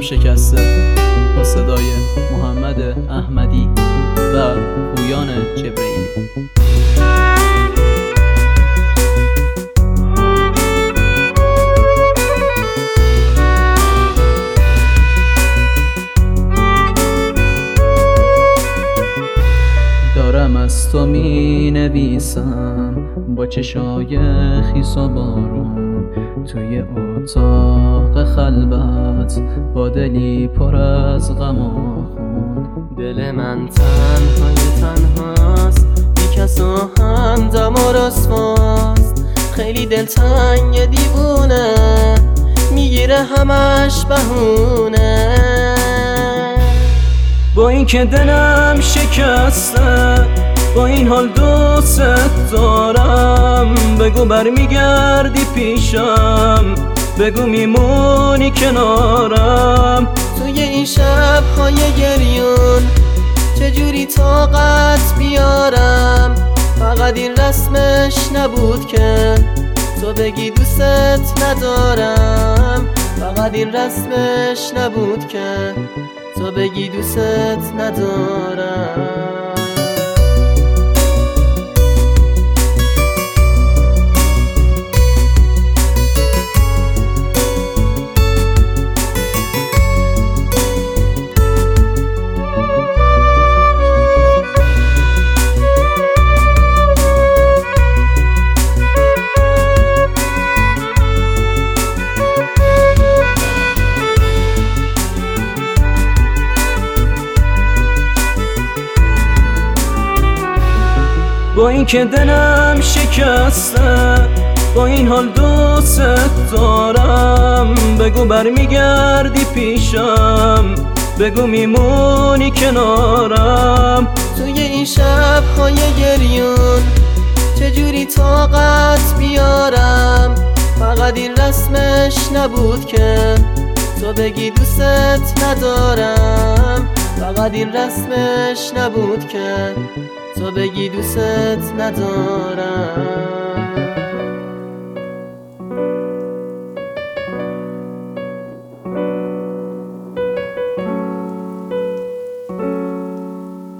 شکسته با صدای محمد احمدی و پویان جبرئیلی. دارم از تو می نویسم با چشای خیس و بارون، توی اتاق خلوت با دلی پر از غم و خون. دل من تنهاست، بی کس و همدم و رسواست. خیلی دلتنگ دیوونه، میگیره همش بهونه. با این که دلم شکسته، با این حال دوست دارم. بگو برمیگردی پیشم، بگو میمونی کنارم. توی این شب‌های گریون چجوری طاقت بیارم؟ فقط این رسمش نبود که تو بگی دوست ندارم. فقط این رسمش نبود که تو بگی دوست ندارم. با این که دلم شکسته، با این حال دوست دارم. بگو برمیگردی پیشم، بگو میمونی کنارم. توی این شب‌های گریون چجوری طاقت بیارم؟ فقط این رسمش نبود که تو بگی دوست ندارم. فقط این رسمش نبود که تو بگی دوست ندارم.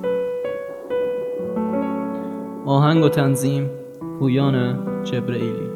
آهنگ و تنظیم پویان جبرئیلی.